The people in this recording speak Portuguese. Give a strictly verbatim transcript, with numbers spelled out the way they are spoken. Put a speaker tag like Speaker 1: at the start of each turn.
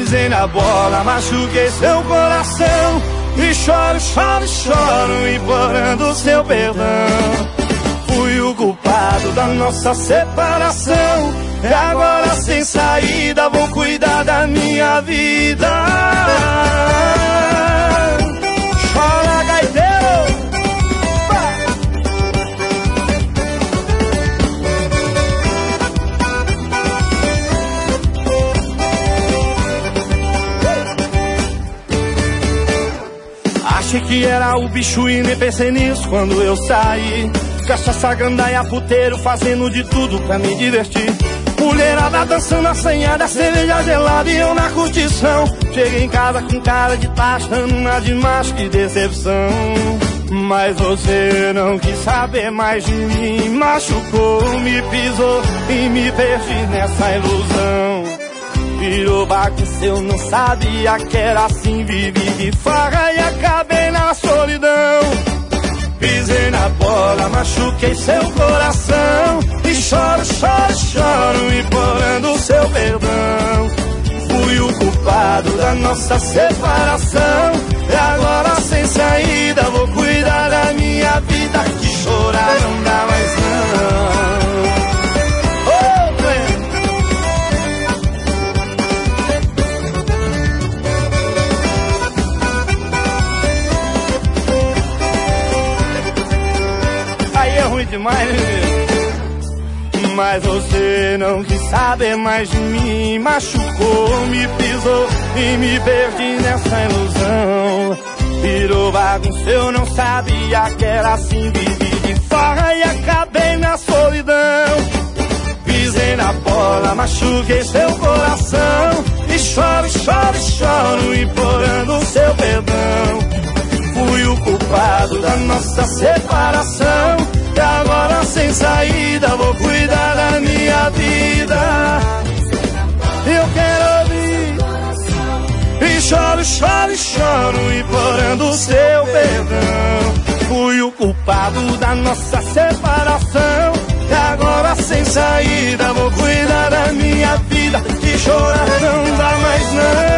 Speaker 1: Pisei na bola, machuquei seu coração e choro, choro, choro, implorando seu perdão. Fui o culpado da nossa separação e agora sem saída vou cuidar da minha vida. Chora, gaiteiro! Achei que era o bicho e nem pensei nisso quando eu saí. Cachaça, gandaia, puteiro, fazendo de tudo pra me divertir. Mulherada dançando assanhada, cerveja gelada e eu na curtição. Cheguei em casa com cara de tastando uma de macho, que decepção. Mas você não quis saber mais de mim, machucou, me pisou e me perdi nessa ilusão. Virou bagunça, eu não sabia que era assim. Vivi de farra e acabei na solidão. Pisei na bola, machuquei seu coração e choro, choro, choro, implorando seu perdão. Fui o culpado da nossa separação e agora sem saída vou cuidar da minha vida. Que chorar não dá mais não. Demais, né? Mas você não quis saber mais de mim, machucou, me pisou e me perdi nessa ilusão. Virou bagunça, eu não sabia que era assim. Vivi de farra e acabei na solidão. Pisei na bola, machuquei seu coração e choro, choro, choro, implorando seu perdão. Fui o culpado da nossa separação e agora sem saída vou cuidar da minha vida. Eu quero ouvir e choro, choro, choro, implorando seu perdão. Fui o culpado da nossa separação e agora sem saída vou cuidar da minha vida. De chorar não dá mais não.